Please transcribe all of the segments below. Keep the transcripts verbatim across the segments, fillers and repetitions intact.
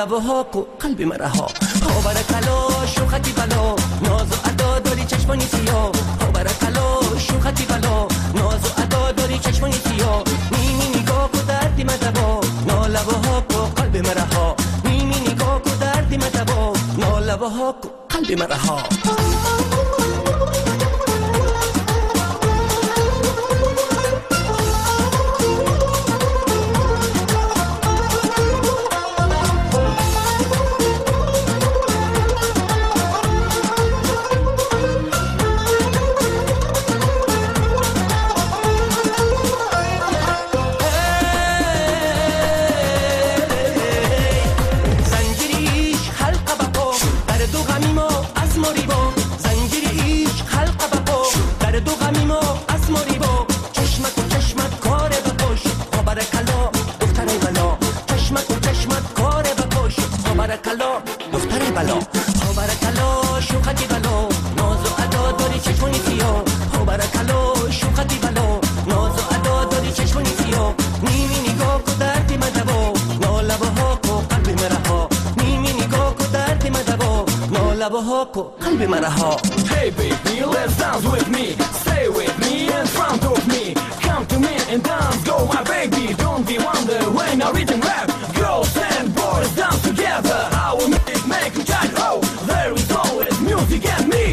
لبو ها کو قلب مرها ها برکلا شوختی بلا ناز و ادا داری چشمانی سیاه ها برکلا شوختی بلا ناز و ادا داری چشمانی سیاه نیمی نگاه کو دردی مدبا نا لبو ها کو قلب مرها نیمی نگاه کو دردی مدبا نا لبو ها کو قلب مرها قلب مرها Hey baby, let's dance with me. Stay with me in front of me. Come to me and dance, go my baby. Don't be wonder when I read and rap. Girls and boys dance together. I will make it make you tight. Oh, there is always music and me.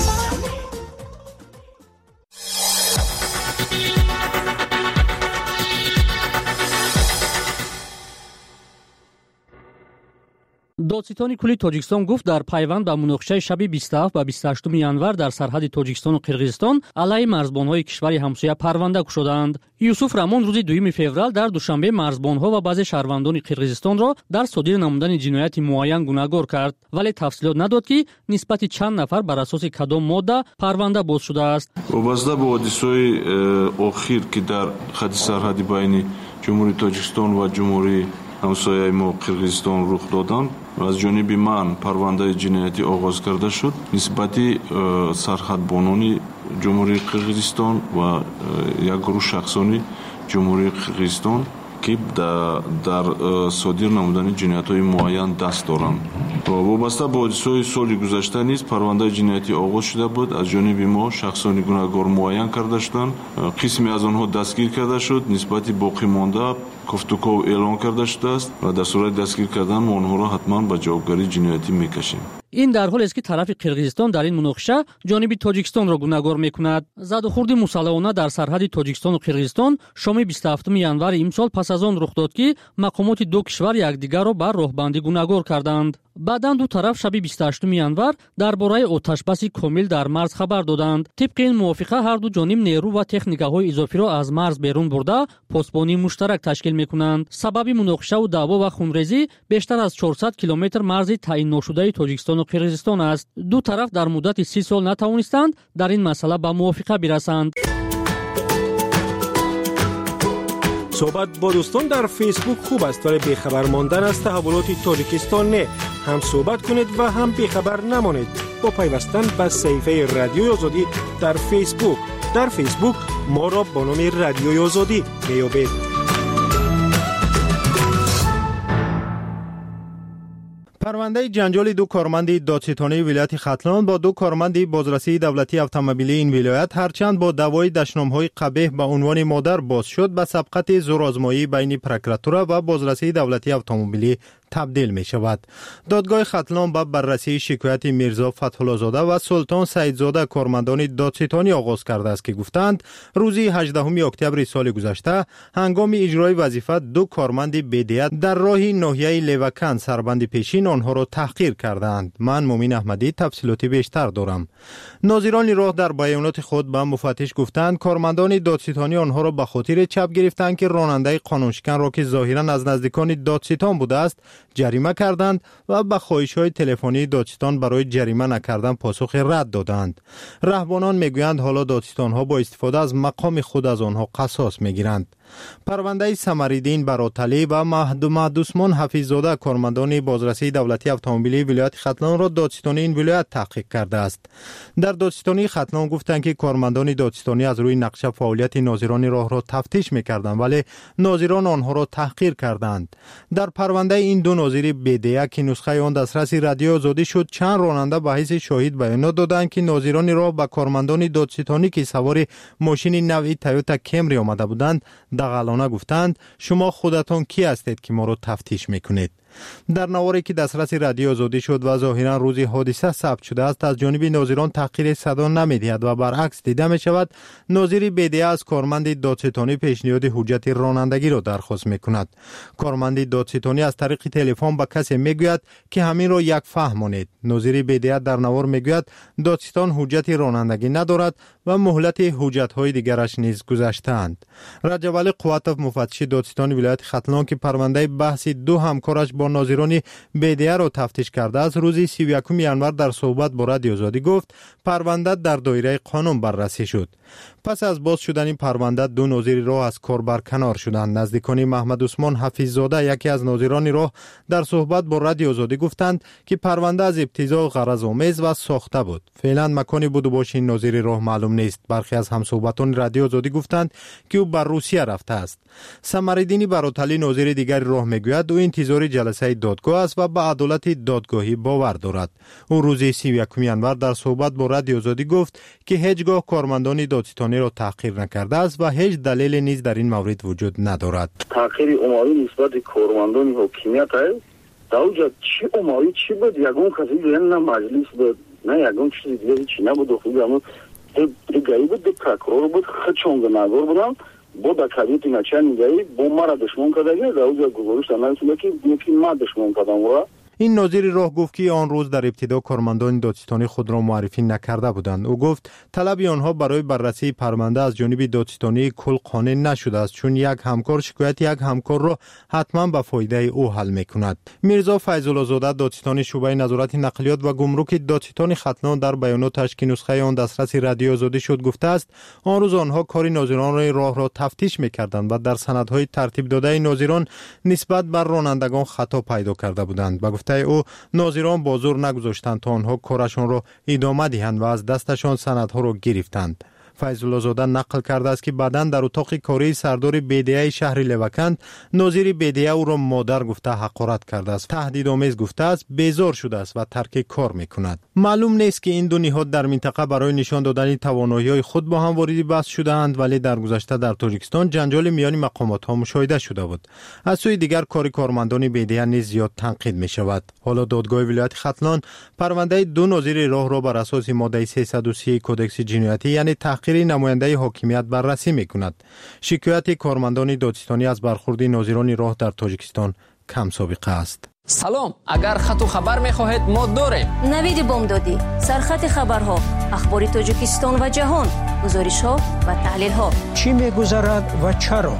دادستان کلی تاجیکستان گفت در پیوند به مناقشه شب بیست و هفت و بیست و هشت ینور در سرحد تاجیکستان و قرقیزستان علیه مرزبان‌های کشور همسایه پرونده گشودند. یوسف رحمان روز دوم فوریه در دوشنبه مرزبان‌ها و بعضی شهروندان قرقیزستان را در صادر نمودن جنایت معین گناهکار کرد، ولی تفصیلات نداد که نسبت چند نفر بر اساس کدام ماده پرونده باز شده است. وابسته به حادثه‌های اخیر که در خط سرحدی بین جمهوری تاجیکستان و جمهوری همسایه ما قرقیزستان رخ دادند و از جانب من پرونده جنایتی آغاز کرده شد نسبت سرحدبانان جمهوری قرقیزستان و یک گروه شخصانی جمهوری قرقیزستان که در, در صادر نمودن جنایت‌های معین دست دارند. وابسته به حادثه‌های سال گذشته نیز پرونده جنایتی آغاز شده بود. از جانب ما شخصانی گناهکار معین کرده شدند. قسمی از آنها دستگیر کرده شد. نسبت باقی مانده گفتگو اعلام کرده شده است و در صورت دستگیر کردن ما آنها را حتما به جوابگری جنایتی میکشیم. این در حالی است که طرف قرقیزستان در این مناقشه جانب تاجیکستان را گناهکار میکند. زد و خورد مسلحانه در سرحد تاجیکستان و قرقیزستان شام بیست و هفتم ینور امسال پس از آن رخ داد که مقامات دو کشور یکدیگر را بر راهبندی گناهکار کردند. بعداً دو طرف شب بیست و هشتم ینور درباره آتشبس کامل در مرز خبر دادند. طبق این موافقه هر دو جانب نیرو و تکنیک‌های اضافی را از مرز بیرون برده پاسبانی مشترک تشکیل میکنند. سبب مناقشه و دعوا و خونریزی بیشتر از چهارصد کیلومتر مرز تعیین نشده تاجیکستان و قرقیزستان است. دو طرف در مدت سی سال نتوانستند در این مسئله به موافقه برسند. صحبت با دوستان در فیسبوک خوب است، ولی بیخبر ماندن از تحولات تاجیکستان نه. هم صحبت کنید و هم بیخبر نمانید با پیوستن به صفحه رادیوی آزادی در فیسبوک. در فیسبوک ما را با نام رادیوی آزادی بیابید. پرونده جنجال دو کارمند دادستانی ولایت ختلان با دو کارمند بازرسی دولتی اتومبیلی این ولایت هرچند با دعوای دشنام‌های قبیح به عنوان مادر باز شد به سبقت زورآزمایی بین پروکراتور و بازرسی دولتی اتومبیلی تبدیل می شود. دادگاه ختلان با بررسی شکایت میرزا فتح‌الله زاده و سلطان سعیدزاده کارمندان دادستانی آغاز کرده است که گفتند روزی هجدهم اکتبر سال گذشته هنگام اجرای وظیفه دو کارمند بی‌دیت در راه ناحیه لیوکن سربند پیشین آنها را تحقیر کردند. من مومین احمدی تفصیلات بیشتر دارم. ناظران راه در بیانات خود به مفتش گفتند کارمندان دادستانی آنها را به خاطر چپ گرفتند که راننده قانونشکن را که ظاهرا از نزدیکان دادستان بوده است جریمه کردند و به خواهش‌های تلفنی دادستان برای جریمه نکردن پاسخ رد دادند. رهبانان میگویند حالا دادستان‌ها با استفاده از مقام خود از آنها قصاص میگیرند. پرونده سمریدین براتلی و مهدوسمان حفیظزاده کارمندان بازرسی دولتی اتومبیلی ولایت ختلان را دادستانی این ولایت تحقیق کرده است. در دادستانی ختلان گفتند که کارمندان دادستانی از روی نقشه فعالیت ناظران راه را تفتیش می‌کردند ولی ناظران آنها را تحقیر کردند. در پرونده این دو دو ناظر بدیا که نسخه آن دسترس رادیو آزادی شد چند راننده به حیث شاهد بیانات دادند که ناظران راه به کارمندان دادستانی که سوار ماشین نوعی تویوتا کمری آمده بودند دغلانه گفتند شما خودتان کی هستید که ما را تفتیش میکنید. در نواری که دسترس رادیو آزادی شد و ظاهرا روز حادثه ثبت شده است از جانب ناظران تحقیر صدا نمی‌دهد و برعکس دیده می شود ناظر بدیا از کارمند دادستانی پیشنهاد حجت رانندگی را درخواست میکند. کارمند دادستانی از طریق تلفن به کسی میگوید که همین را یک فهمانید. ناظر بدیا در نوار میگوید دادستان حجت رانندگی ندارد و مهلت حجت های دیگرش نیز گذشته‌اند. رجب علی قواتوف مفتش دادستان ولایت ختلان که پرونده بحث دو همکارش با ناظران بدیا را تفتیش کرده است روز سی و یکم ژانویه در صحبت با رادیو آزادی گفت پرونده در دایره قانون بررسی شد. پس از باز شدن این پرونده دو ناظر راه از کار برکنار شدند. نزدیکان محمد عثمان حفیظ زاده یکی از ناظران راه در صحبت با رادیو آزادی گفتند که پرونده از ابتدا غرض آمیز و ساخته بود. فعلا مکانی بود و باش این ناظر راه معلوم نیست. برخی از همصحبتان رادیو آزادی گفتند که او بر روسیه رفته است. سمرالدین براتلی ناظر دیگر راه میگوید او انتظار جلسه دادگاه است و به عدالت دادگاهی باور دارد. او روز سی و یکم ژانویه در صحبت با رادیو آزادی گفت که هیچگاه کارمندان دادستانی را تحقیر نکرده است و هیچ دلیل نیز در این مورد وجود ندارد. تحقیر عمومی نسبت کارمندان حاکمیت است. داوجا چی عمومی چی بود؟ یگون کسی نه مجلس بود نه یگون چیزی دیگه چی نبود. خود همون دیگری بود پرکرور بود خچونگ نگور بودن با دکاریت نچن دیگری با مرا دشمن کردن داوجا گزارش دادن که یکی ما دشمن کردن و این ناظر راه گفت که آن روز در ابتدا کارمندان دادستانی خود را معرفی نکرده بودند. او گفت طلب آنها برای بررسی پرونده از جانب دادستانی کل قانع نشده است چون یک همکار شکایت یک همکار را حتما به فایده او حل میکند. میرزا فیض‌الله زاده دادستانی شعبه نظارت نقلیات و گمرک دادستان ختلان در بیاناتش که نسخه آن دسترس رادیو آزادی شد گفته است آن روز آنها کار ناظران راه را تفتیش میکردند و در سندهای ترتیب داده ناظران نسبت بر رانندگان خطا پیدا کرده بودند. با او ناظران بازور نگذاشتند تا آنها کارشان را ادامه دهند و از دستشان سندها را گرفتند. فیض‌الله زاده نقل کرده است که بعداً در اتاق کاری سردار بدیا شهر لوکند ناظر بدیا او را مادر گفته حقارت کرده است. تهدیدآمیز گفته است بیزار شده است و ترک کار میکند. معلوم نیست که این دو نهاد در منطقه برای نشان دادن توانایی‌های خود با هم وارد بحث شده‌اند ولی در گذشته در تاجیکستان جنجال میان مقامات‌ها مشاهده شده بود. از سوی دیگر کار کارمندان بدیا نیز زیاد تنقید می‌شود. حالا دادگاه ولایت ختلان پرونده دو ناظر راه را بر اساس ماده سیصد و سی کدکس جنایتی یعنی تحقیر نماینده حاکمیت بررسی میکند. شکایت کارمندان دادستانی از برخورد ناظران راه در تاجیکستان کم سابقه است. سلام، اگر خط و خبر میخواهید ما داریم. نوید بامدادی، سرخط خبرها، اخبار تاجیکستان و جهان، گزارش‌ها و تحلیل‌ها. چی میگذرد و چرا؟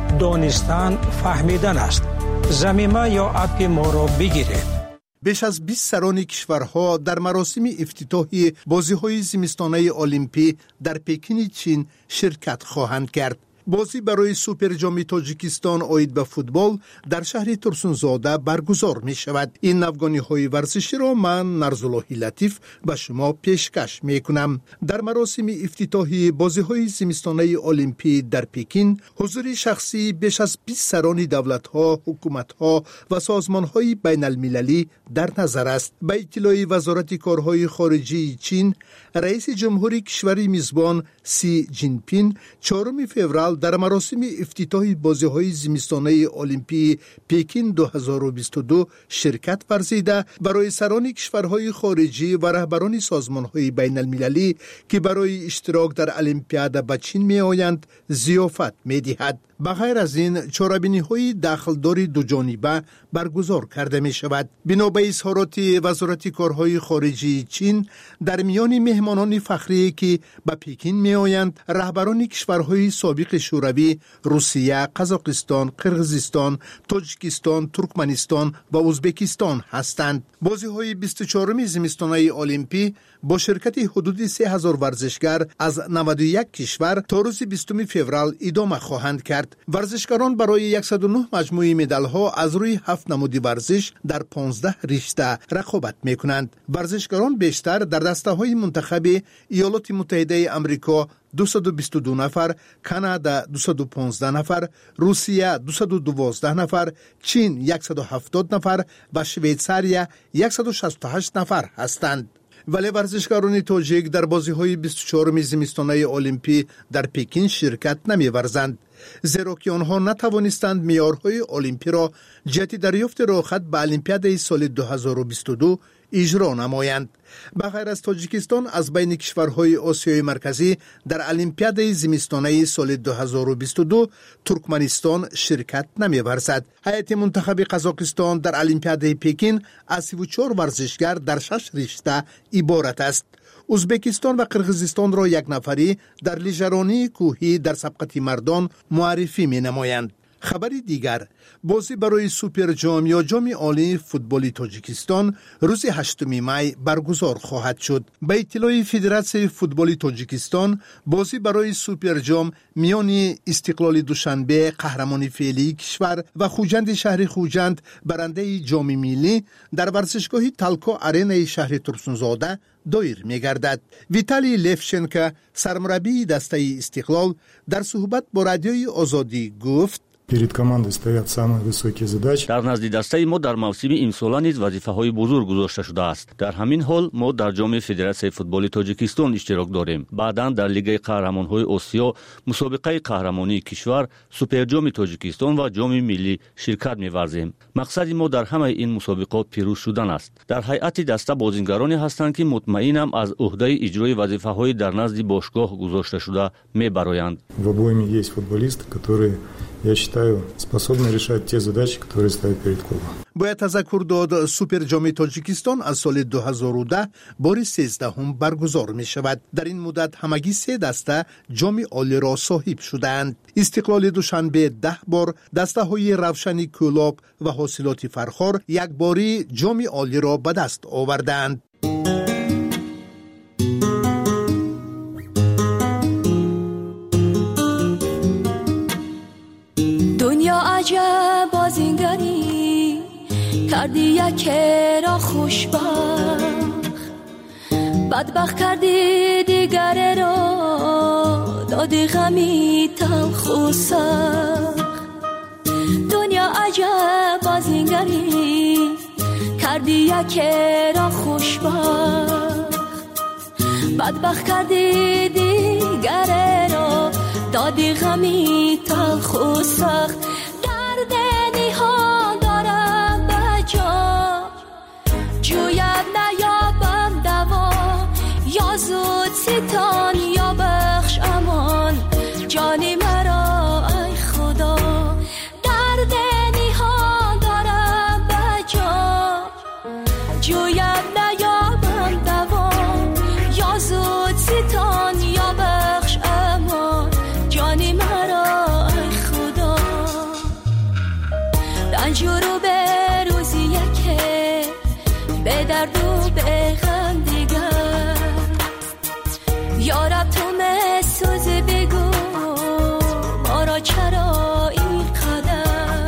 دانستن فهمیدن است. ضمیمه یا اپ ما را بگیرید. بیش از بیست سران کشورها در مراسم افتتاحی بازی‌های زمستانه المپی در پکین چین شرکت خواهند کرد. بازی برای سوپر جام تاجیکستان آید به فوتبال در شهر ترسونزاده برگزار می شود. این نوگانی های ورزشی را من نرزالله لطیف به شما پیشکش می کنم. در مراسم افتتاحی بازی های زمستانه المپی در پکین حضور شخصی بیش از بیست سران دولت ها، حکومت ها و سازمان های بین المللی در نظر است. به اطلاع وزارت کارهای خارجی چین، رئیس جمهوری کشور میزبان سی جین پین چهارم فوریه در مراسم افتتاح بازی‌های زمستانه المپی پکین دو هزار و بیست و دو شرکت ورزیده برای سران کشورهای خارجی و رهبران سازمان‌های بین المللی که برای اشتراک در المپیاد به چین می‌آیند ضیافت می‌دهد. بغیر از این چاره‌بینی‌های داخلدار دو جانبه برگزار کرده می شود. بنا به اظهارات وزارت کارهای خارجی چین در میان مهمانان فخری که به پکین می آیند رهبران کشورهای سابق شوروی، روسیه، قزاقستان، قرقیزستان، تاجیکستان، ترکمنستان و ازبکستان هستند. بازی‌های بیست و چهارم زمستانه المپی با شرکت حدود سه هزار ورزشگر از نود و یک کشور تا روز بیستم فوریه ادامه خواهند کرد. میکنند. ورزشکاران برای صد و نه مجموعه مدال ها از روی هفت نمود ورزش در پانزده رشته رقابت میکنند. ورزشکاران بیشتر در دسته های منتخب ایالات متحده آمریکا دویست و بیست و دو نفر، کانادا دویست و پانزده نفر، روسیه دویست و دوازده نفر، چین صد و هفتاد نفر و شویتزاریا صد و شصت و هشت نفر هستند. ولی ورزشکاران تاجیک در بازی‌های بیست و چهارم زمستانه المپی در پکین شرکت نمی‌ورزند، زیرا که آنها نتوانستند معیارهای المپی را جهت دریافت راحت به المپیاد سال دو هزار و بیست و دو اجرا نمایند. بغیر از تاجیکستان از بین کشورهای آسیای مرکزی در المپیاد زمستانه سال دو هزار و بیست و دو ترکمنستان شرکت نمی‌ورزد. هیئت منتخب قزاقستان در المپیاد پکین از سی و چهار ورزشگر در شش رشته عبارت است. ازبکستان و قرغیزستان را یک نفری در لیژرانی کوهی در سبقت مردان معرفی می نمایند. خبری دیگر، بازی برای سوپر جام یا جام عالی فوتبال تاجیکستان روز هشتم می برگزار خواهد شد. به اطلاع فدراسیون فوتبال تاجیکستان، بازی برای سوپر جام میان استقلال دوشنبه قهرمان فعلی کشور و خوجند شهر خوجند برنده جام ملی در ورزشگاه تالکا آرنا شهر ترسونزاده دایر می‌گردد. ویتالی لفشنکو سرمربی دسته استقلال در صحبت با رادیوی آزادی گفت: перед командой стоят самые высокие задачи. در نزد دسته ما در موسم امسال نیز وظیفه‌های بزرگ گذاشته شده است. در همین حال ما در جام فدراسیون فوتبال تاجیکستان اشتراک داریم. بعداً در لیگ قهرمان‌های آسیا، مسابقه قهرمانی کشور، سوپر جام تاجیکستان و جام ملی شرکت می‌ورزیم. مقصد ما در همه این مسابقات پیروز شدن است. در هیئت دسته بازیگرانی هستند که مطمئنم از عهده اجرای وظیفه‌های در نزد باشگاه گذاشته شده می‌برآیند. В обойме есть футболисты, которые, я считаю, способны решать те задачи, которые ставят перед клубом. باید تذکر داد سوپر جام تاجیکستان از سال دو هزار و ده بار سیزدهم برگزار می شود. در این مدت همگی سه دسته جام عالی را صاحب شدند. استقلال دوشنبه ده بار، دسته های روشنی کلاب و حاصلات فرخار یک باری جام عالی را به دست آوردند. دنیا عجب بازیگری کردی یک را خوشبخت، بدبخت کردی دیگر را دادی غمی تلخ و سخت. دنیا عجب بازیگری کردی یک را خوشبخت، بدبخت کردی دیگر را دادی غمی تلخ و سخت. درد نیها دارم به جا، جویم نیابم دوا، یا زود ستان یا بخش امان جانی مرا ای خدا. درد نیها دارم به جا، جویم نیابم دوا، یا زود ستان یا بخش امان جانی مرا ای خدا. رنجورو به روزی که به درد و به غم دیگر، یارب تو مسوز بگو ما را چرا این قدر.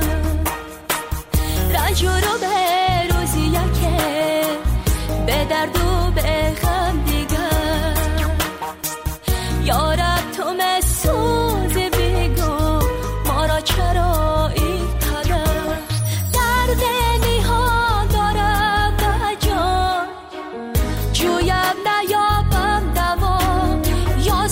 رنجورو به روزی که به درد و به غم دیگر، یارب تو مسوز بگو ما را چرا این قدر. درد نیها دارم به جا، جویم نیابم دوا، یا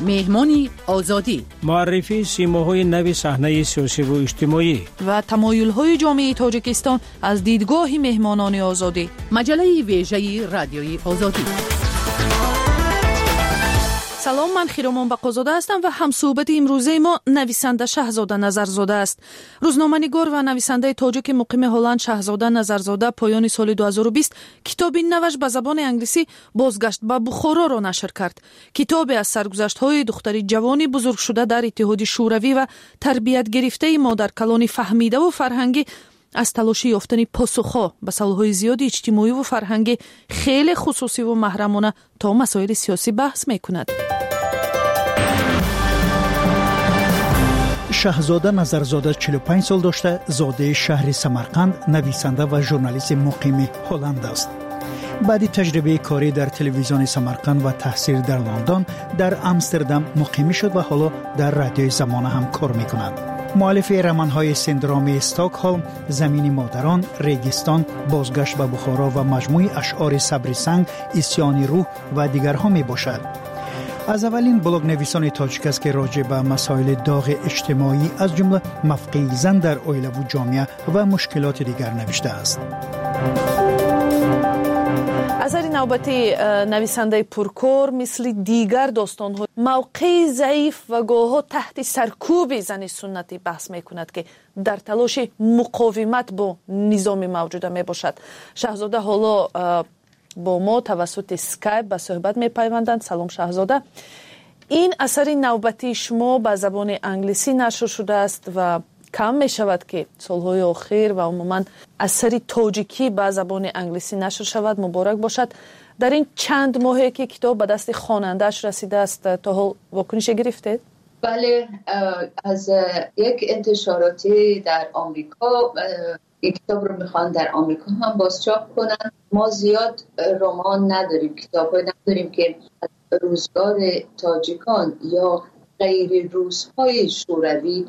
مهمانی آزادی، معرفی سیماهای نوی صحنه سیاسی و اجتماعی و تمایل‌های جامعه تاجیکستان از دیدگاه مهمانان آزادی. مجله ویژه رادیوی آزادی. سلام، من خیرامان بقازاده هستم و همصحبت امروزه ما نویسنده شهزاده نظرزاده است. روزنامه‌نگار و نویسنده تاجیک مقیم هلند شهزاده نظرزاده پایان سال دو هزار و بیست کتابی نوش به زبان انگلیسی بازگشت به بخارا را نشر کرد. کتابی از سرگذشت‌های دختری جوانی بزرگ شده در اتحاد شوروی و تربیت گرفته مادر کلان فهمیده و فرهنگی از تلاش یافتن پاسخ‌ها به سوال‌های زیاد اجتماعی و فرهنگی خیلی خصوصی و محرمانه تا مسائل سیاسی بحث می‌کند. شهزاده نظرزاده چهل و پنج سال داشته، زاده شهر سمرقند، نویسنده و ژورنالیست مقیم هلند است. بعد تجربه کاری در تلویزیون سمرقند و تحصیل در لندن، در امستردام مقیم شد و حالا در رادیوی زمانه هم کار می‌کند. مؤلف رمان‌های سندروم استکهلم، زمین مادران، ریگستان، بازگشت به بخارا و مجموعه اشعار صبر سنگ، اسیان روح و دیگرها میباشد. از اولین بلاگ نویسان تاجیک است که راجع به مسائل داغ اجتماعی از جمله موقع زن در عائله و جامعه و مشکلات دیگر نوشته است. اثر نوبتی نویسنده پرکار مثل دیگر داستان‌ها موقع ضعیف و گاه‌ها تحت سرکوب زن سنتی بحث می‌کند که در تلاش مقاومت با نظام موجوده میباشد. شهزاده حالا با ما توسط اسکایپ به صحبت می‌پیوندند. سلام شهزاده. این اثر نوبتی شما به زبان انگلیسی نشر شده است و کم می شود که سالهای آخر و عموما اثر تاجیکی به زبان انگلیسی نشر شود. مبارک باشد. در این چند ماهی که کتاب به دست خواننده‌اش رسیده است تا حال واکنش گرفتید؟ بله، از یک انتشاراتی در آمریکا این کتاب رو میخوان در آمریکا هم بازچاپ کنن. ما زیاد رمان نداریم، کتاب‌های نداریم که از روزگار تاجیکان یا غیر روزهای شوروی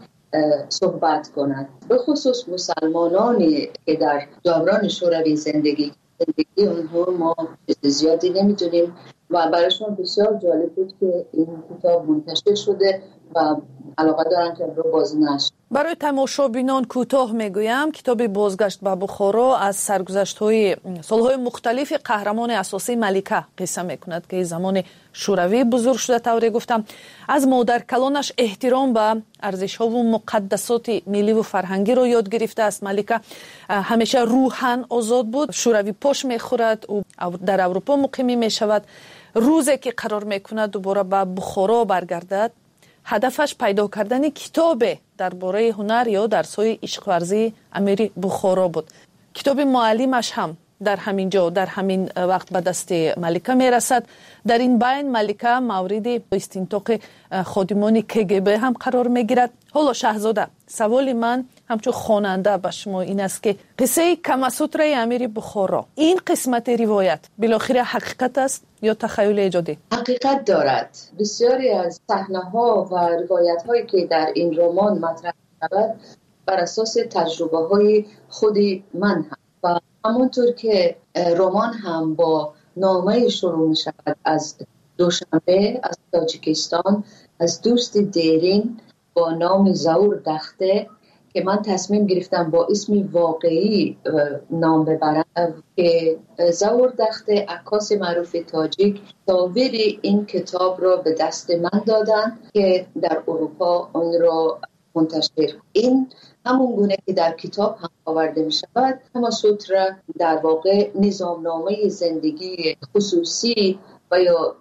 صحبت کنند. به خصوص مسلمانانی که در دوران شوروی زندگی زندگی اونها ما زیادی نمیدونیم و برایشون بسیار جالب بود که این کتاب منتشر شده و علاقه دارن که رو باز نشر. برای تماشابینان کوتاه میگویم کتاب بازگشت به بخارا از سرگذشت‌های سالهای مختلف قهرمان اساسی ملکه قصه میکند که زمان شوروی بزرگ شده. طوری گفتم از مادر کلانش احترام به ارزش‌ها و مقدسات ملی و فرهنگی رو یاد گرفته است. ملکه همیشه روحاً آزاد بود. شوروی پاش میخورد و در اروپا مقیم میشود. روزی که قرار میکند دوباره به بخارا برگردد، هدفش پیدا کردن کتاب درباره هنر یا درس‌های عشق ورزی امیر بخارا بود. کتاب معلمش هم در همین جا در همین وقت به دست ملکه میرسد. در این بین ملکه مورد استنطاق خادمان کگبه هم قرار میگیرد. حالا شهزاده، سوال من همچون خواننده به شما این است که قصه کماسوتر امیر بخارا، این قسمت روایت بالاخره حقیقت است یا تخیل ایجادی؟ حقیقت دارد. بسیاری از صحنه‌ها و روایت‌هایی که در این رمان مطرح شود بر اساس تجربه‌های خود من هم و همونطور که رمان هم با نامه شروع می شود از دوشنبه از تاجیکستان، از دوست دیرین با نام زور دخته که من تصمیم گرفتم با اسم واقعی نام ببرم که زور دخته عکاس معروف تاجیک تصاویر این کتاب را به دست من دادن که در اروپا اون را منتشر. این همون گونه که در کتاب هم آورده می شود. کماسوتر در واقع نظامنامه زندگی خصوصی و یا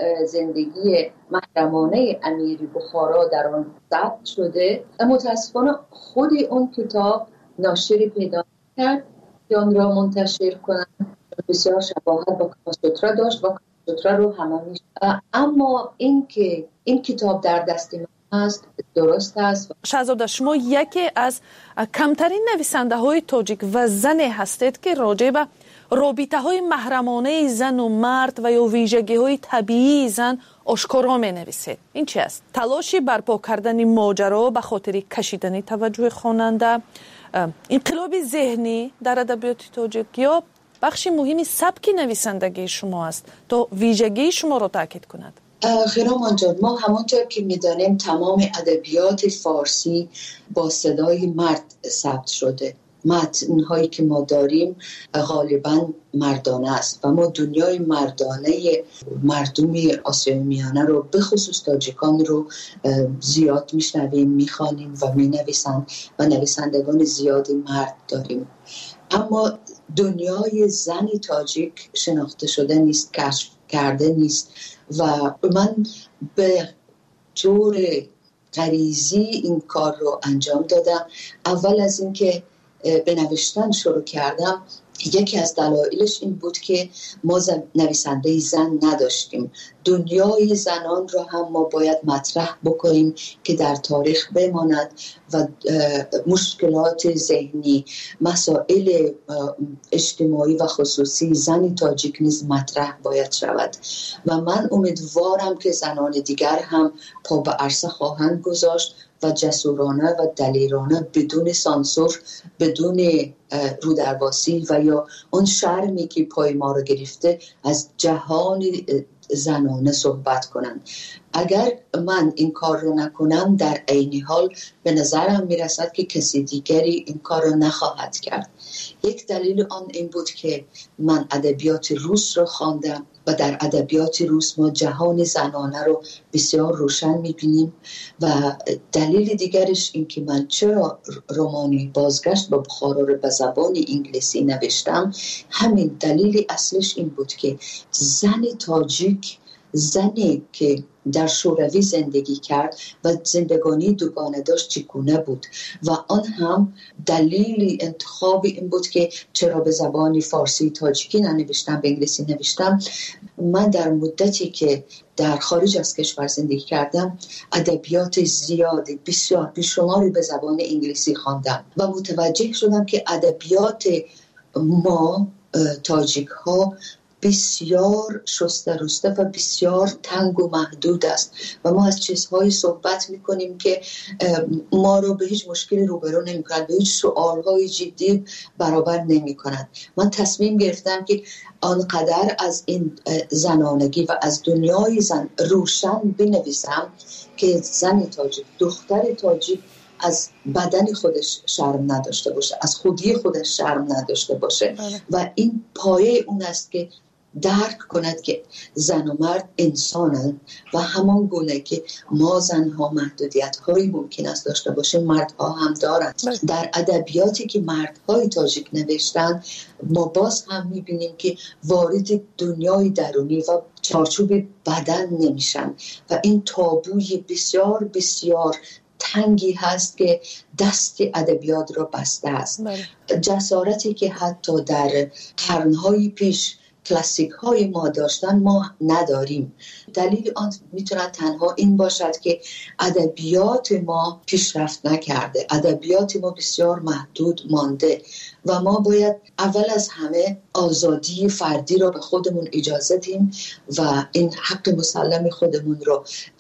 زندگی محرمانه امیر بخارا در آن ثبت شده. متاسفانه خود اون کتاب ناشری پیدا کرد که آن را منتشر کنند. بسیار شباهت با کماسوتر داشت و کماسوتر رو همه می شود. اما این که این کتاب در دست من است درست است. شهزاده، شما یکی از کمترین نویسنده های تاجیک و زن هستید که راجع به رابطه های محرمانه زن و مرد و یا ویژگی های طبیعی زن آشکارا می نویسید. این چی است؟ تلاشی برپا کردن ماجرا به خاطر کشیدن توجه خواننده، انقلاب ذهنی در ادبیات تاجیک یا بخشی مهمی سبک نویسندگی شما است تا ویژگی شما را تاکید کند؟ خیرامان جان، ما همونطور که میدانیم تمام ادبیات فارسی با صدای مرد ثبت شده. متن‌هایی که ما داریم غالباً مردانه است و ما دنیای مردانه مردم آسیای میانه رو به خصوص تاجیکان رو زیاد میشنویم، میخوانیم و مینویسند و نویسندگان زیادی مرد داریم. اما دنیای زنی تاجیک شناخته شده نیست، کشف کرده نیست و من به طور غریزی این کار رو انجام دادم. اول از اینکه به نوشتن شروع کردم، یکی از دلایلش این بود که ما نویسنده زن نداشتیم. دنیای زنان را هم ما باید مطرح بکنیم که در تاریخ بماند و مشکلات ذهنی، مسائل اجتماعی و خصوصی زنی تاجیک نیز مطرح باید شود و من امیدوارم که زنان دیگر هم پا به عرصه خواهند گذاشت و جسورانه و دلیرانه بدون سانسور، بدون رودرباسی و یا اون شرمی که پای ما رو گرفته از جهان زنانه صحبت کنند. اگر من این کار رو نکنم، در عین حال به نظرم میرسد که کسی دیگری این کار رو نخواهد کرد. یک دلیل آن این بود که من ادبیات روس رو خواندم و در ادبیات روس ما جهان زنانه رو بسیار روشن میبینیم و دلیل دیگرش این که من چرا رمانی بازگشت به بخارا رو به زبان انگلیسی نوشتم، همین دلیل اصلش این بود که زن تاجیک، زنی که در شوروی زندگی کرد و زندگانی دوگانه داشت چگونه بود و آن هم دلیل انتخاب این بود که چرا به زبان فارسی تاجیکی ننوشتم، به انگلیسی نوشتم. من در مدتی که در خارج از کشور زندگی کردم ادبیات زیادی، بسیار بیشماری به زبان انگلیسی خواندم و متوجه شدم که ادبیات ما تاجیک ها بسیار شسته رسته و بسیار تنگ و محدود است و ما از چیزهایی صحبت میکنیم که ما رو به هیچ مشکلی روبرو نمیکنند، به هیچ سوالهای جدی برابر نمیکنند. من تصمیم گرفتم که آنقدر از این زنانگی و از دنیای زن روشن بنویسم که زن تاجیک، دختر تاجیک از بدن خودش شرم نداشته باشه، از خودی خودش شرم نداشته باشه بله. و این پایه اون است که درک کند که زن و مرد انسانند و همان گونه که ما زنها محدودیت هایی ممکن است داشته باشه، مردها هم دارند. در ادبیاتی که مردهای تاجیک نوشتن ما باز هم میبینیم که وارد دنیای درونی و چارچوب بدن نمیشن و این تابوی بسیار بسیار تنگی هست که دست ادبیات را بسته است. جسارتی که حتی در قرنهای پیش کلاسیک های ما داشتن ما نداریم. دلیل آن میتونه تنها این باشد که ادبیات ما پیشرفت نکرده، ادبیات ما بسیار محدود مانده و ما باید اول از همه آزادی فردی را به خودمون اجازه دیم و این حق مسلم خودمون رو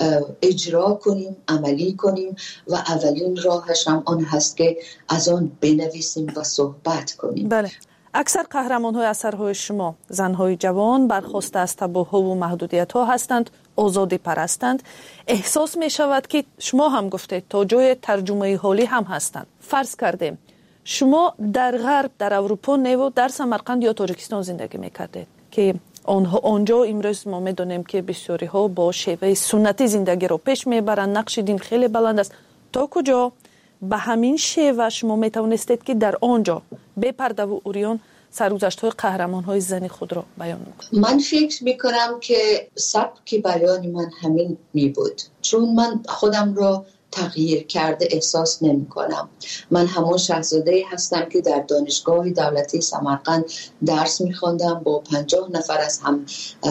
اجرا کنیم، عملی کنیم و اولین راهش هم آن هست که از آن بنویسیم و صحبت کنیم. بله. اکثر قهرمان‌های اثرهای شما زن‌های جوان برخواسته از تابوها و محدودیت‌ها هستند، آزادی پرستند. احساس می‌شود که شما هم گفتید تا جای ترجمه حالی هم هستند. فرض کردیم شما در غرب، در اروپا و در سمرقند یا تاجیکستان زندگی می‌کردید که آنها آنجا امروز ما می‌دونیم که بسیاری ها با شیوه سنتی زندگی رو پیش می‌برند، نقش دین خیلی بلند است. تا کجا به همین شیوه شما میتوانستید که در آنجا به پرده و اوریان سرگذشت‌های قهرمان‌های زنی خود را بیان می‌کنید؟ من فکر می‌کنم که سبک بیان من همین می بود، چون من خودم را تغییر کرده احساس نمی کنم. من همون شاهزاده هستم که در دانشگاه دولتی سمرقند درس می خوندم با پنجاه نفر از هم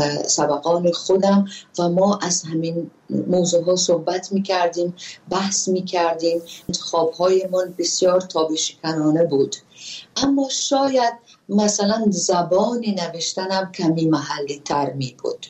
سبقان خودم و ما از همین موضوع ها صحبت می کردیم، بحث می کردیم. انتخاب های من بسیار تابشکنانه بود، اما شاید مثلا زبان نوشتنم کمی محلی تر می بود،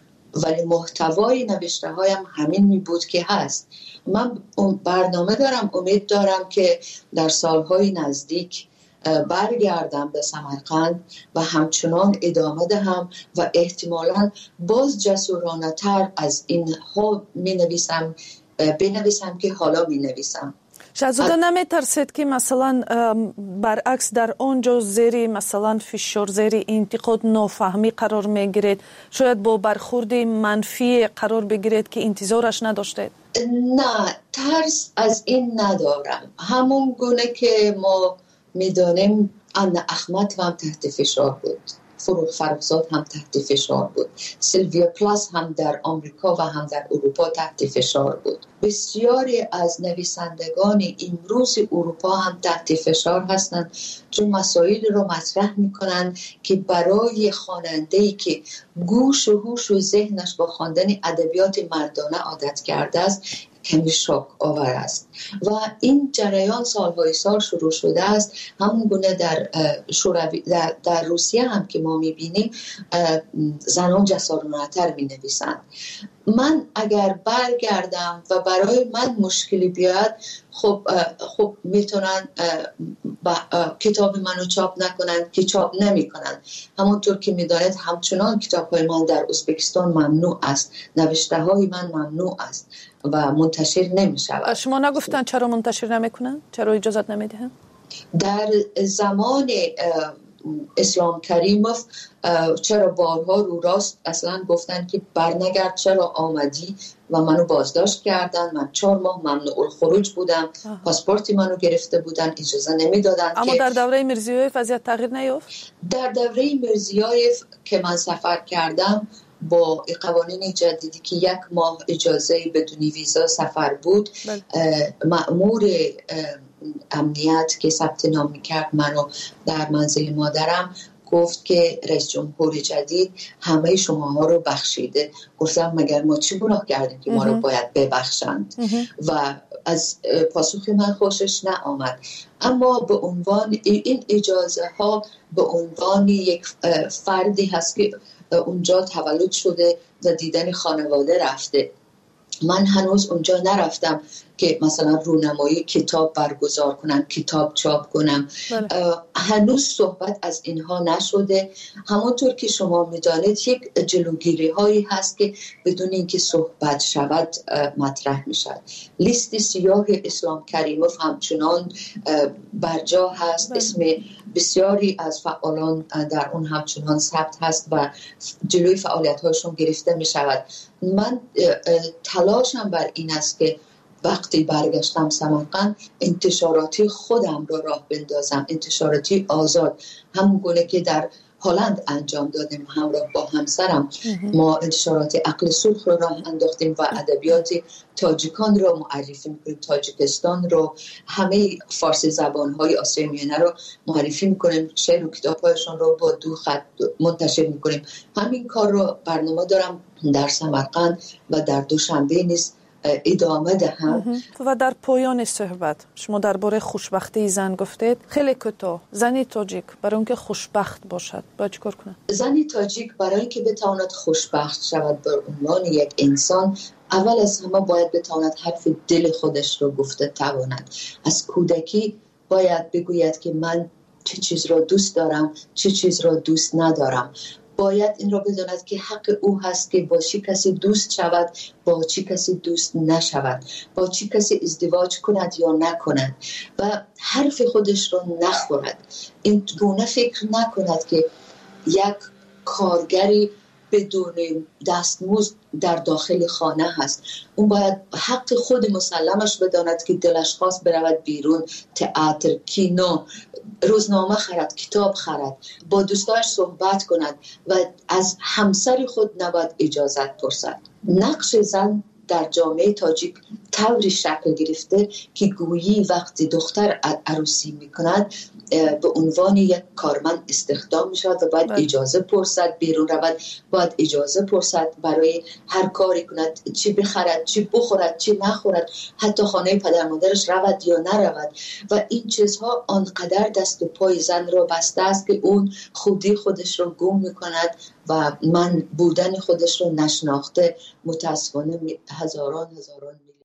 ولی محتوای نوشته هایم همین می بود که هست. من برنامه دارم، امید دارم که در سالهای نزدیک برگردم به سمرقند و همچنان ادامه دهم و احتمالاً باز جسورانه تر از این ها می نویسم بنویسم که حالا می نویسم. شهزاده نمیترسید که مثلا برعکس در آنجا زیر مثلا فشار، زیر انتقاد، نافهمی قرار میگیرید، شاید با برخورد منفی قرار بگیرید که انتظارش نداشتید؟ نه، ترس از این ندارم. همون گونه که ما میدانیم انا احمد هم تحت فشار بود، فروغ فرخزاد هم تحت فشار بود، سیلویا پلاس هم در آمریکا و هم در اروپا تحت فشار بود. بسیاری از نویسندگان امروز اروپا هم تحت فشار هستند چون مسائل رو مطرح میکنند که برای خواننده‌ای که گوش و هوش و ذهنش با خواندن ادبیات مردانه عادت کرده است کمی شوک آور است و این جریان سالهای سال شروع شده است. همون گونه در شوروی در, در روسیه هم که ما میبینیم زنان جسارانه‌تر مینویسند. من اگر برگردم و برای من مشکلی بیاد، خب خب میتونن کتاب منو چاپ نکنن که چاپ نمیکنن. همونطور که میدانید همچنان کتاب‌های من در ازبکستان ممنوع است، نوشته های من ممنوع است و منتشر نمیشود. شما نگفتن چرا منتشر نمیکنن؟ چرا اجازت نمیدهن؟ در زمان اسلام کریموف چرا بارها رو راست اصلا گفتن که برنگرد، چرا آمدی و منو بازداشت کردن. من چهار ماه ممنوع الخروج بودم، پاسپورتی منو گرفته بودن، اجازه نمیدادن. اما در دوره میرزیویف وضعیت تغییر نیافت؟ در دوره میرزیویف که من سفر کردم با قوانین جدیدی که یک ماه اجازه بدون ویزا سفر بود، مأمور امنیت که ثبت نام میکرد منو در منزل مادرم گفت که رئیس جمهور جدید همه شماها رو بخشیده. گفتم مگر ما چی گناه کردیم که ما رو باید ببخشند؟ و از پاسخ من خوشش نآمد. اما به عنوان این اجازه ها به عنوان یک فردی هست که اونجا تولد شده و دیدن خانواده رفته. من هنوز اونجا نرفتم که مثلا رونمایی کتاب برگزار کنم، کتاب چاپ کنم. هنوز صحبت از اینها نشده. همونطور که شما میدانید یک جلوگیری هایی هست که بدون اینکه صحبت شود مطرح میشد. لیست سیاه اسلام کریموف همچنان برجا هست. اسم بسیاری از فعالان در اون همچنان ثبت هست و جلوی فعالیت هاشون گرفته میشود. من تلاشم بر این است که وقتی برگشتم سمرقند انتشاراتی خودم را راه بندازم، انتشاراتی آزاد، همون گونه که در هلند انجام دادیم همراه با همسرم. ما انتشارات عقل سرخ رو راه انداختیم و ادبیات تاجیکان رو معرفی میکنیم، تاجیکستان رو، همه فارسی زبانهای آسیای میانه رو معرفی میکنیم، شعر و کتابهایشان رو با دو خط منتشر میکنیم. همین کار رو برنامه دارم در سمرقند و در دوشنبه نیز ادامه دهم. و در پایان صحبت شما درباره خوشبختی زن گفتید. خیلی کوتاه، زنی تاجیک برای اینکه خوشبخت باشد باید چیکار کنه؟ زنی تاجیک برای اینکه بتواند خوشبخت شود به عنوان یک انسان، اول از همه باید بتواند حرف دل خودش رو گفته تواند. از کودکی باید بگوید که من چه چیز را دوست دارم، چه چیز را دوست ندارم. باید این را بداند که حق او هست که با چی کسی دوست شود، با چی کسی دوست نشود، با چی کسی ازدواج کند یا نکند و حرف خودش را نخورد. این گونه فکر نکند که یک کارگری بدون دستمزد در داخل خانه هست. اون باید حق خود مسلمش بداند که دلش خواست برود بیرون، تئاتر، کینو، روزنامه خرد، کتاب خرد، با دوستاش صحبت کند و از همسر خود نباید اجازت پرسد. نقش زن در جامعه تاجیک طوری شکل گرفته که گویی وقتی دختر عروسی میکند به عنوان یک کارمند استخدام میشود و باید اجازه پرسد بیرون رود، باید اجازه پرسد برای هر کاری کند، چی بخرد، چی بخورد، چی نخورد، حتی خانه پدر مادرش رود یا نرود. و این چیزها آنقدر دست و پای زن را بسته است که اون خودی خودش را گم میکند و من بودن خودش را نشناخته. متاسفانه هزاران هزاران